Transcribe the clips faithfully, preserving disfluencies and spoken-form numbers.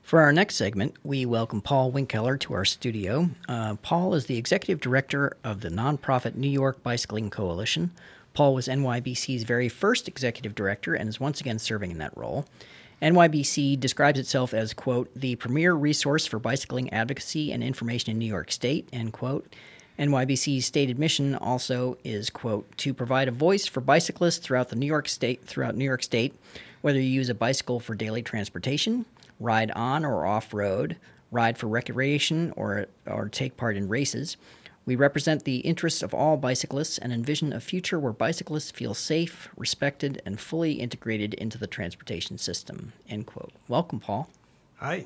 For our next segment, we welcome Paul Winkkeller to our studio. Uh, Paul is the executive director of the nonprofit New York Bicycling Coalition. Paul was N Y B C's very first executive director and is once again serving in that role. N Y B C describes itself as, quote, the premier resource for bicycling advocacy and information in New York State, end quote. N Y B C's stated mission also is, quote, to provide a voice for bicyclists throughout the New York State, throughout New York State, whether you use a bicycle for daily transportation, ride on or off-road, ride for recreation, or or take part in races. We represent the interests of all bicyclists and envision a future where bicyclists feel safe, respected, and fully integrated into the transportation system, end quote. Welcome, Paul. Hi.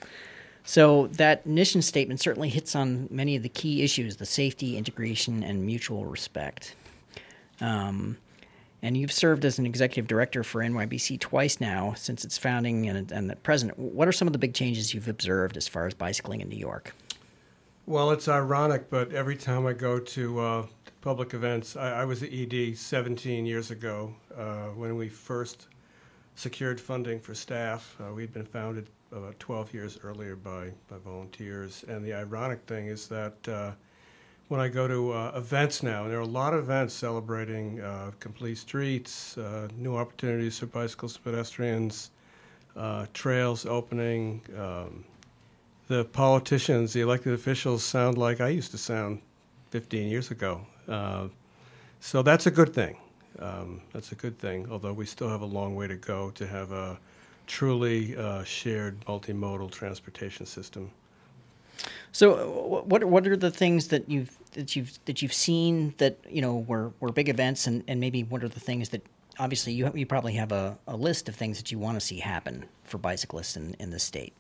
So that mission statement certainly hits on many of the key issues, the safety, integration, and mutual respect. Um, and you've served as an executive director for N Y B C twice now since its founding and, and at present. What are some of the big changes you've observed as far as bicycling in New York? Well, it's ironic, but every time I go to uh, public events, I, I was the E D seventeen years ago uh, when we first secured funding for staff. Uh, we'd been founded about twelve years earlier by, by volunteers. And the ironic thing is that uh, when I go to uh, events now, and there are a lot of events celebrating uh, complete streets, uh, new opportunities for bicycles, pedestrians, uh, trails opening. Um, the politicians, the elected officials sound like I used to sound fifteen years ago. Uh, so that's a good thing. Um, that's a good thing, although we still have a long way to go to have a truly uh, shared multimodal transportation system. So, what what are the things that you've that you've that you've seen that you know were, were big events, and, and maybe what are the things that obviously you you probably have a, a list of things that you want to see happen for bicyclists in, in the state?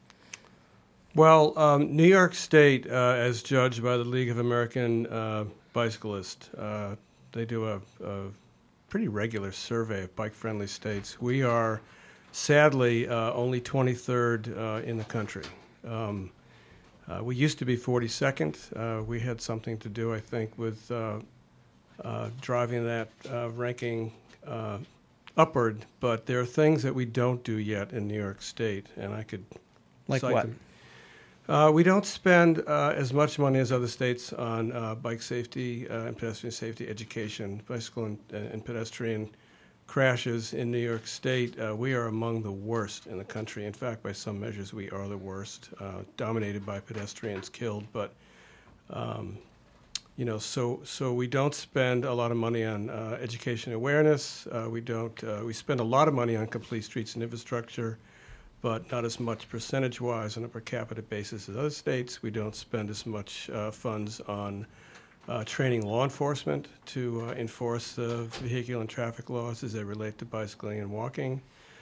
Well, um, New York State, uh, as judged by the League of American uh, Bicyclists, uh, they do a, a pretty regular survey of bike-friendly states. We are sadly uh, only twenty-third uh, in the country. Um, Uh, we used to be forty-second. Uh, we had something to do, I think, with uh, uh, driving that uh, ranking uh, upward. But there are things that we don't do yet in New York State, and I could like cite what? them. Uh, we don't spend uh, as much money as other states on uh, bike safety uh, and pedestrian safety education, bicycle and, and pedestrian crashes in New York State. Uh, we are among the worst in the country. In fact, by some measures, we are the worst, uh, dominated by pedestrians killed. But, um, you know, so so we don't spend a lot of money on uh, education awareness. Uh, we don't. Uh, we spend a lot of money on complete streets and infrastructure, but not as much percentage-wise on a per capita basis as other states. We don't spend as much uh, funds on Uh, training law enforcement to uh, enforce the vehicular and traffic laws as they relate to bicycling and walking.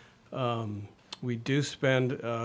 Um, we do spend uh,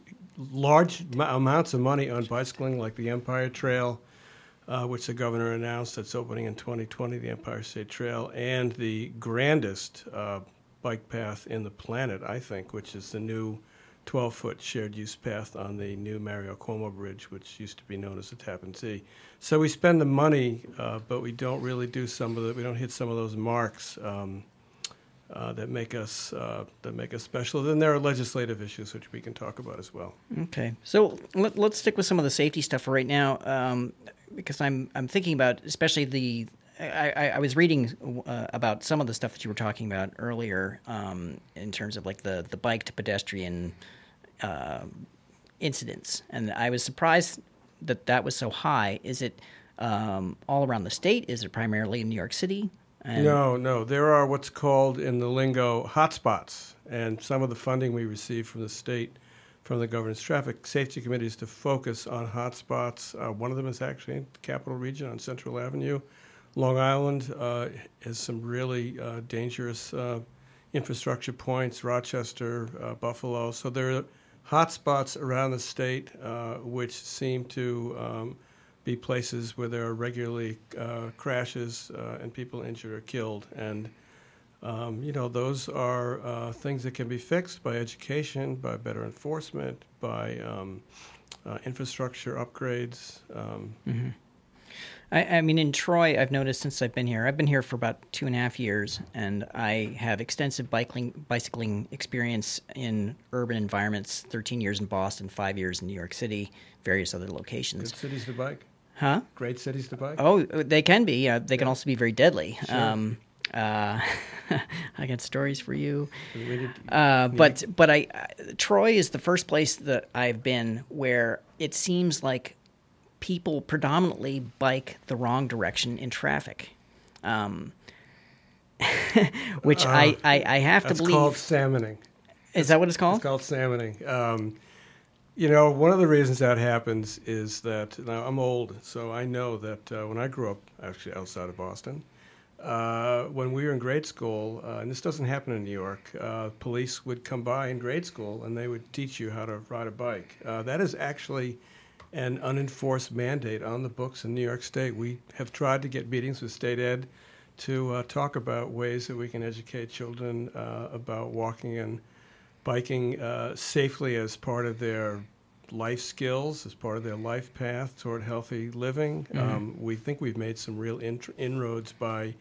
large m- amounts of money on bicycling, like the Empire Trail, uh, which the governor announced that's opening in twenty twenty, the Empire State Trail, and the grandest uh, bike path in the planet, I think, which is the new twelve-foot shared-use path on the new Mario Cuomo Bridge, which used to be known as the Tappan Zee. So we spend the money, uh, but we don't really do some of the. We don't hit some of those marks um, uh, that make us uh, that make us special. Then there are legislative issues which we can talk about as well. Okay, so let, let's stick with some of the safety stuff for right now, um, because I'm I'm thinking about especially the. I, I, I was reading uh, about some of the stuff that you were talking about earlier um, in terms of like the, the bike to pedestrian uh, incidents, and I was surprised that that was so high. Is it um, all around the state? Is it primarily in New York City? And no, no. There are what's called in the lingo hotspots, and some of the funding we receive from the state, from the governor's traffic safety committees to focus on hotspots. Uh, one of them is actually in the Capital Region on Central Avenue. Long Island uh, has some really uh, dangerous uh, infrastructure points, Rochester, uh, Buffalo. So there are hotspots around the state uh, which seem to um, be places where there are regularly uh, crashes uh, and people injured or killed. And, um, you know, those are uh, things that can be fixed by education, by better enforcement, by um, uh, infrastructure upgrades. Um, mm-hmm. I, I mean, in Troy, I've noticed since I've been here, I've been here for about two and a half years, and I have extensive bicycling, bicycling experience in urban environments, thirteen years in Boston, five years in New York City, various other locations. Good cities to bike. Huh? Great cities to bike. Oh, they can be. Uh, they Yeah. can also be very deadly. Sure. Um, uh, I got stories for you. We did- Uh, but but I, I Troy is the first place that I've been where it seems like people predominantly bike the wrong direction in traffic, um, which Uh, I, I, I have to That's believe. called salmoning. Is that what it's called? It's called salmoning. Um, you know, one of the reasons that happens is that now I'm old, so I know that uh, when I grew up, actually outside of Boston, uh, when we were in grade school, uh, and this doesn't happen in New York, uh, police would come by in grade school and they would teach you how to ride a bike. Uh, that is actually an unenforced mandate on the books in New York State. We have tried to get meetings with state ed to uh, talk about ways that we can educate children uh, about walking and biking uh, safely as part of their life skills, as part of their life path toward healthy living. Mm-hmm. Um, we think we've made some real int- inroads by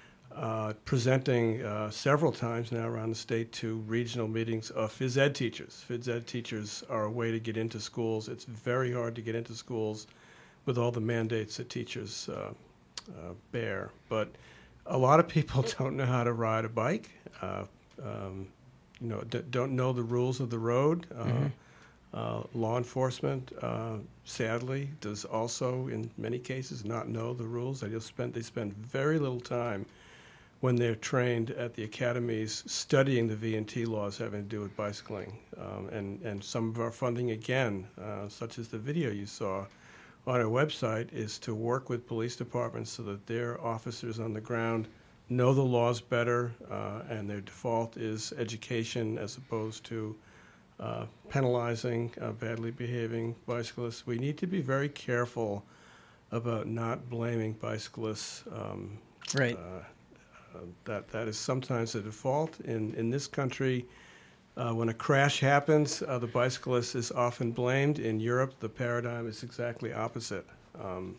uh, presenting uh, several times now around the state to regional meetings of phys ed teachers. Phys ed teachers are a way to get into schools. It's very hard to get into schools with all the mandates that teachers uh, uh, bear. But a lot of people don't know how to ride a bike. Uh, um, you know, d- don't know the rules of the road. Uh, Mm-hmm. uh, law enforcement, uh, sadly, does also, in many cases, not know the rules. They just spend they spend very little time when they're trained at the academies studying the V and T laws having to do with bicycling. Um, and and some of our funding, again, uh, such as the video you saw on our website, is to work with police departments so that their officers on the ground know the laws better, uh, and their default is education as opposed to uh, penalizing uh, badly behaving bicyclists. We need to be very careful about not blaming bicyclists. Um, Right. uh, uh, that that is sometimes the default in in this country. Uh, when a crash happens, uh, the bicyclist is often blamed. In Europe, the paradigm is exactly opposite. Um,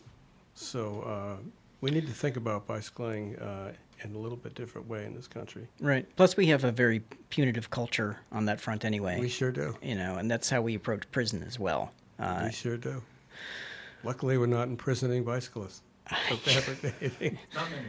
so uh, we need to think about bicycling uh, in a little bit different way in this country. Right. Plus, we have a very punitive culture on that front anyway. We sure do. You know, and that's how we approach prison as well. Uh, We sure do. Luckily, we're not imprisoning bicyclists. But they have- Not many.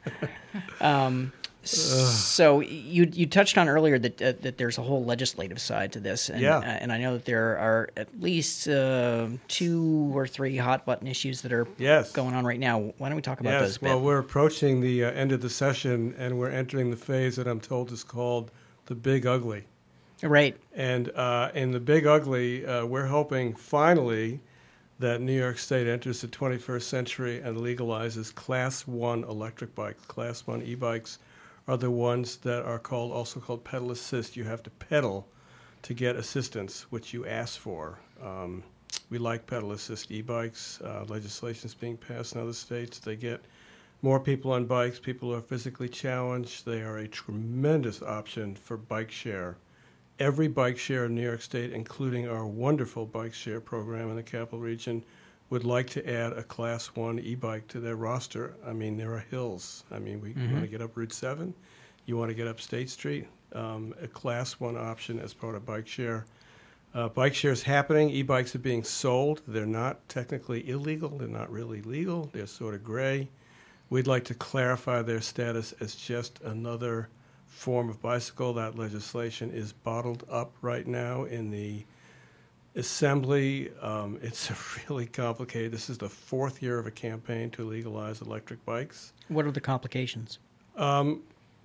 Um, so you you touched on earlier that uh, that there's a whole legislative side to this, and Yeah. uh, and I know that there are at least uh, two or three hot button issues that are Yes. going on right now. Why don't we talk about Yes, those? a well, bit? we're approaching the uh, end of the session, and we're entering the phase that I'm told is called the Big Ugly. Right. And uh, in the Big Ugly, uh, we're hoping finally that New York State enters the twenty-first century and legalizes Class One electric bikes. Class One e-bikes are the ones that are called also called pedal assist. You have to pedal to get assistance, which you ask for. Um, we like pedal assist e-bikes. Uh, Legislation is being passed in other states. They get more people on bikes. People who are physically challenged. They are a tremendous option for bike share. Every bike share in New York State, including our wonderful bike share program in the Capital Region, would like to add a Class One e-bike to their roster. I mean, there are hills. I mean, we Mhm. want to get up Route seven. You want to get up State Street. Um, a Class One option as part of bike share. Uh, bike share is happening. E-bikes are being sold. They're not technically illegal. They're not really legal. They're sort of gray. We'd like to clarify their status as just another form of bicycle. That legislation is bottled up right now in the Assembly. Um, it's really complicated. This is the fourth year of a campaign to legalize electric bikes. What are the complications? Um,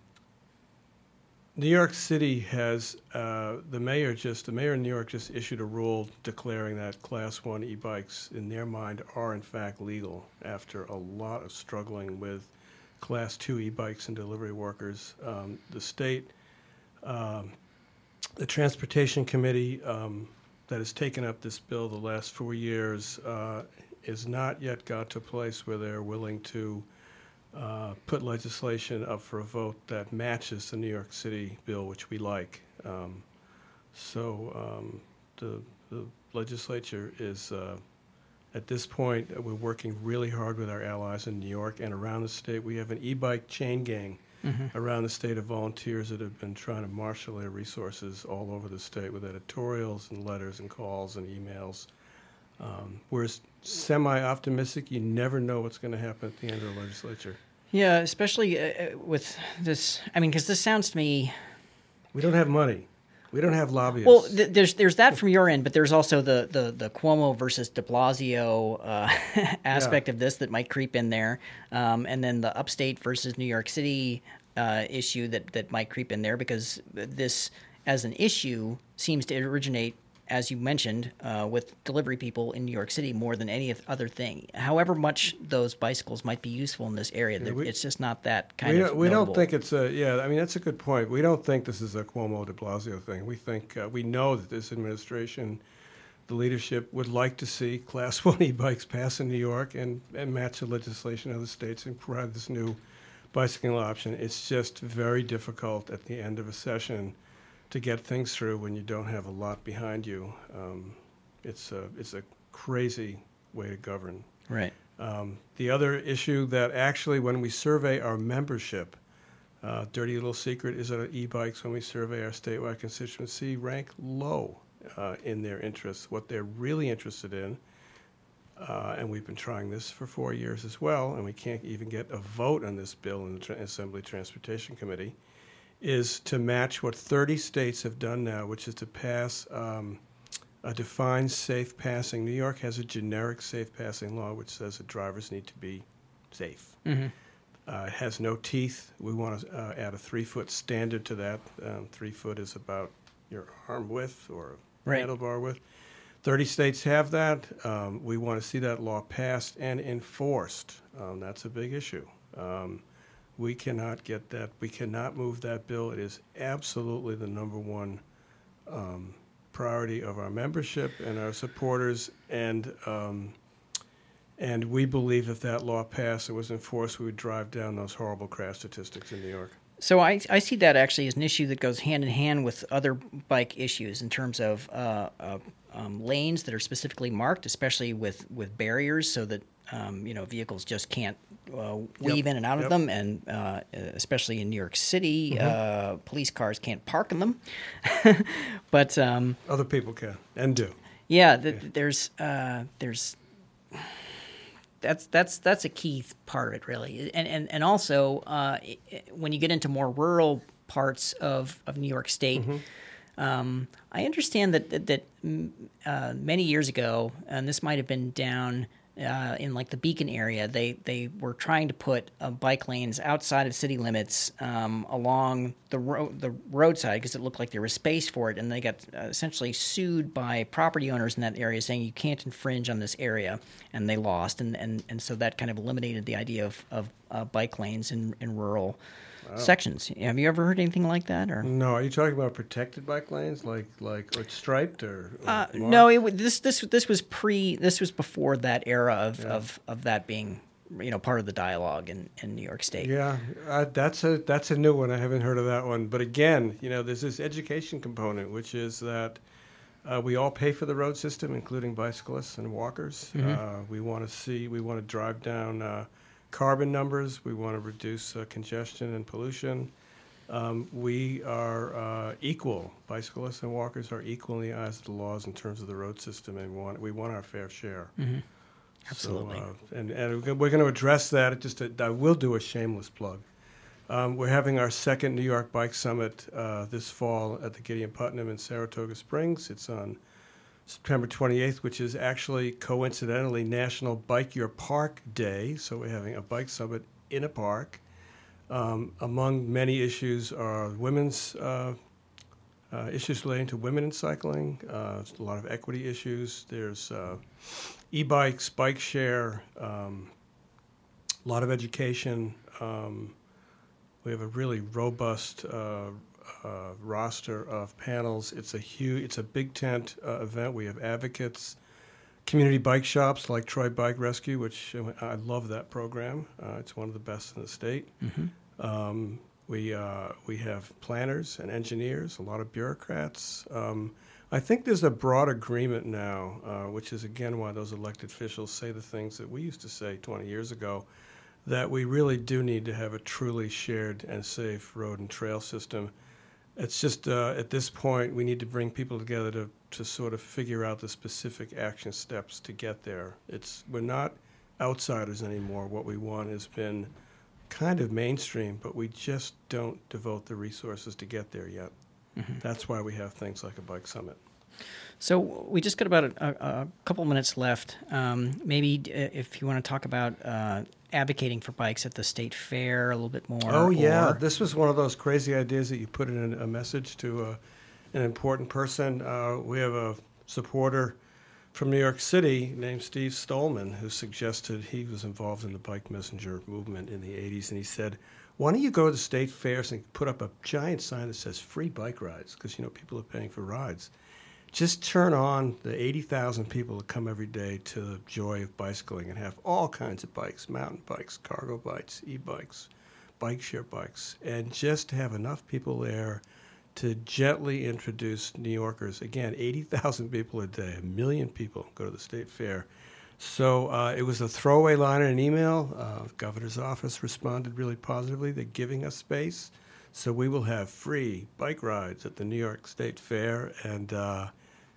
New York City has, uh, the mayor just, the mayor of New York just issued a rule declaring that Class One e-bikes, in their mind, are in fact legal after a lot of struggling with Class Two e-bikes and delivery workers. Um, the state, um, the Transportation Committee um, that has taken up this bill the last four years uh, is not yet got to a place where they're willing to uh, put legislation up for a vote that matches the New York City bill, which we like. Um, so um, the, the legislature is uh, At this point, uh, we're working really hard with our allies in New York and around the state. We have an e-bike chain gang mm-hmm. around the state of volunteers that have been trying to marshal their resources all over the state with editorials and letters and calls and emails. Um, we're semi-optimistic. You never know what's going to happen at the end of the legislature. Yeah, especially uh, with this. I mean, because this sounds to me... We don't have money. We don't have lobbyists. Well, th- there's there's that from your end, but there's also the, the, the Cuomo versus de Blasio uh, aspect yeah. of this that might creep in there, um, and then the upstate versus New York City uh, issue that, that might creep in there, because this, as an issue, seems to originate, as you mentioned, uh, with delivery people in New York City more than any other thing. However much those bicycles might be useful in this area, yeah, we, it's just not that kind we of don't, We notable. don't think it's a, yeah, I mean, that's a good point. We don't think this is a Cuomo de Blasio thing. We think, uh, we know that this administration, the leadership, would like to see Class one e-bikes pass in New York and, and match the legislation of the states and provide this new bicycling option. It's just very difficult at the end of a session to get things through when you don't have a lot behind you. Um, it's a it's a crazy way to govern. Right. Um, the other issue that actually, when we survey our membership, uh, dirty little secret is that e-bikes, when we survey our statewide constituency, rank low uh, in their interests. What they're really interested in, uh, and we've been trying this for four years as well, and we can't even get a vote on this bill in the Tra- Assembly Transportation Committee, is to match what thirty states have done now, which is to pass um, a defined safe passing. New York has a generic safe passing law which says that drivers need to be safe. Mm-hmm. Uh, it has no teeth. We want to uh, add a three-foot standard to that. Um, three foot is about your arm width or right. handlebar width. thirty states have that. Um, we want to see that law passed and enforced. Um, that's a big issue. Um, We cannot get that. We cannot move that bill. It is absolutely the number one um, priority of our membership and our supporters. And um, and we believe if that law passed and was enforced, we would drive down those horrible crash statistics in New York. So I, I see that actually as an issue that goes hand in hand with other bike issues in terms of uh, uh, um, lanes that are specifically marked, especially with, with barriers, so that um, you know vehicles just can't uh, weave yep. in and out yep. of them, and uh, especially in New York City, mm-hmm. uh, police cars can't park in them, but um, other people can and do. Yeah, the, yeah. there's uh, there's. That's that's that's a key part of it, really, and and and also uh, it, when you get into more rural parts of, of New York State, mm-hmm. um, I understand that that, that uh, many years ago, and this might have been down uh, in like the Beacon area, they they were trying to put uh, bike lanes outside of city limits um, along the road the roadside because it looked like there was space for it, and they got uh, essentially sued by property owners in that area saying you can't infringe on this area, and they lost, and and, and so that kind of eliminated the idea of of uh, bike lanes in, in rural wow. sections. Have you ever heard anything like that? Or no? Are you talking about protected bike lanes, like like or striped or? or uh, no, it, this this this was pre. This was before that era of, yeah. of, of that being, you know, part of the dialogue in, in New York State. Yeah, uh, that's a that's a new one. I haven't heard of that one. But again, you know, there's this education component, which is that uh, we all pay for the road system, including bicyclists and walkers. Mm-hmm. Uh, we want to see, we want to drive down uh, carbon numbers. We want to reduce uh, congestion and pollution. Um, we are uh, equal. Bicyclists and walkers are equal in the eyes of the laws in terms of the road system, and we want we want our fair share. Mm-hmm. Absolutely. So, uh, and, and we're going to address that. It just I will do a shameless plug. Um, we're having our second New York Bike Summit uh, this fall at the Gideon Putnam in Saratoga Springs. It's on September twenty-eighth, which is actually coincidentally National Bike Your Park Day. So we're having a bike summit in a park. Um, among many issues are women's uh, uh, issues relating to women in cycling. Uh, a lot of equity issues. There's uh, e-bikes, bike share, um, a lot of education. Um, we have a really robust uh, uh, roster of panels. It's a huge, it's a big tent uh, event. We have advocates, community bike shops like Troy Bike Rescue, which I love that program. Uh, it's one of the best in the state. Mm-hmm. Um, we uh, we have planners and engineers, a lot of bureaucrats. Um, I think there's a broad agreement now, uh, which is, again, why those elected officials say the things that we used to say twenty years ago, that we really do need to have a truly shared and safe road and trail system. It's just, uh, at this point, we need to bring people together to, to sort of figure out the specific action steps to get there. It's, we're not outsiders anymore. What we want has been kind of mainstream, but we just don't devote the resources to get there yet. Mm-hmm. That's why we have things like a bike summit. So we just got about a, a couple minutes left. Um, maybe if you want to talk about uh, advocating for bikes at the state fair a little bit more. Oh, yeah. Or... This was one of those crazy ideas that you put in a message to uh, an important person. Uh, we have a supporter from New York City named Steve Stolman who suggested, he was involved in the bike messenger movement in the eighties, and he said, why don't you go to the state fairs and put up a giant sign that says free bike rides? Because, you know, people are paying for rides. Just turn on the eighty thousand people that come every day to the joy of bicycling and have all kinds of bikes, mountain bikes, cargo bikes, e-bikes, bike share bikes, and just have enough people there to gently introduce New Yorkers. Again, eighty thousand people a day, a million people go to the state fair. So uh, it was a throwaway line in an email. Uh, the governor's office responded really positively. They're giving us space. So we will have free bike rides at the New York State Fair. And uh,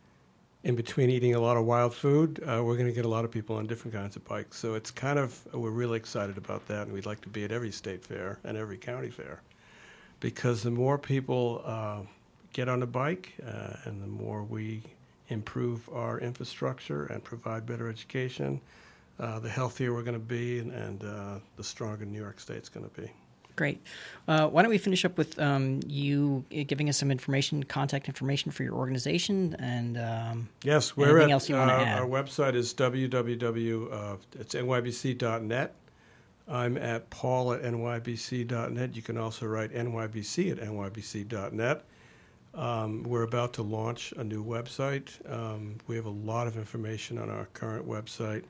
in between eating a lot of wild food, uh, we're going to get a lot of people on different kinds of bikes. So it's kind of, we're really excited about that. And we'd like to be at every state fair and every county fair. Because the more people uh, get on a bike uh, and the more we improve our infrastructure and provide better education, uh, the healthier we're going to be, and, and uh, the stronger New York State's going to be. Great. Uh, why don't we finish up with um, you giving us some information, contact information for your organization, and um, yes, we're anything at, else you want to uh, add? Our website is w w w dot it's n y b c dot net. I'm at paul at n y b c dot net. You can also write N Y B C at n y b c dot net. Um, we're about to launch a new website. Um, we have a lot of information on our current website.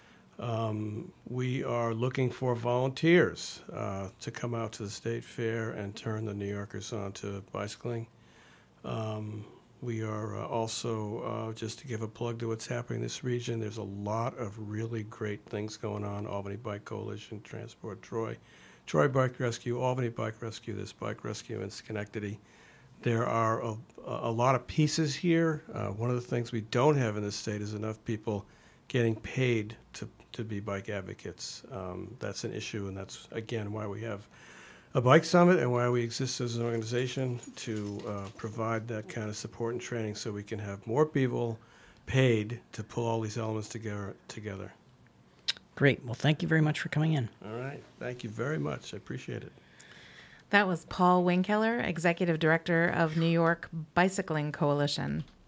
Um, we are looking for volunteers uh, to come out to the state fair and turn the New Yorkers on to bicycling. Um, we are uh, also, uh, just to give a plug to what's happening in this region, there's a lot of really great things going on. Albany Bike Coalition, Transport Troy, Troy Bike Rescue, Albany Bike Rescue, this Bike Rescue in Schenectady. There are a, a lot of pieces here. Uh, one of the things we don't have in this state is enough people getting paid to, to be bike advocates. Um, that's an issue, and that's, again, why we have a bike summit and why we exist as an organization to uh, provide that kind of support and training so we can have more people paid to pull all these elements together. together. Great. Well, thank you very much for coming in. All right. Thank you very much. I appreciate it. That was Paul Winkeller, Executive Director of New York Bicycling Coalition.